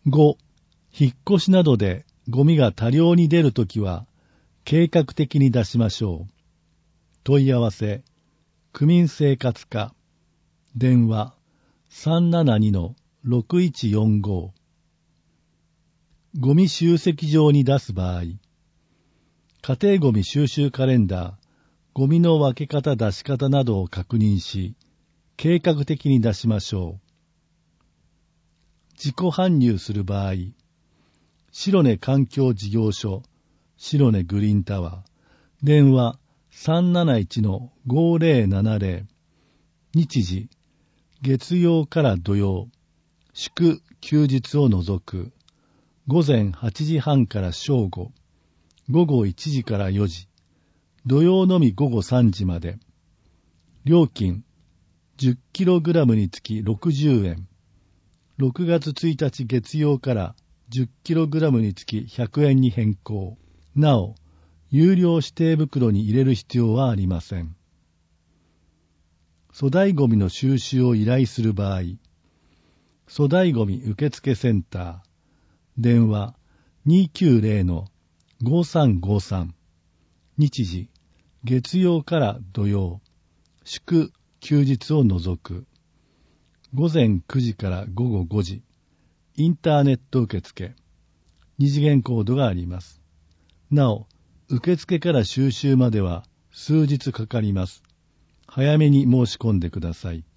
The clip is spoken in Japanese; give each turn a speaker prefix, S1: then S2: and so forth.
S1: 5、引っ越しなどでゴミが多量に出るときは計画的に出しましょう。問い合わせ、区民生活課、電話 372-6145。ゴミ集積場に出す場合、家庭ゴミ収集カレンダー、ゴミの分け方出し方などを確認し、計画的に出しましょう。自己搬入する場合、白根環境事業所、白根グリーンタワー、電話 371-5070、日時、月曜から土曜、祝休日を除く、午前8時半から正午、午後1時から4時、土曜のみ午後3時まで。料金、10kg につき60円。6月1日月曜から 10kg につき100円に変更。なお、有料指定袋に入れる必要はありません。粗大ゴミの収集を依頼する場合、粗大ゴミ受付センター、電話 290-5353、日時、月曜から土曜、祝休日を除く、午前9時から午後5時、インターネット受付、二次元コードがあります。なお、受付から収集までは数日かかります。早めに申し込んでください。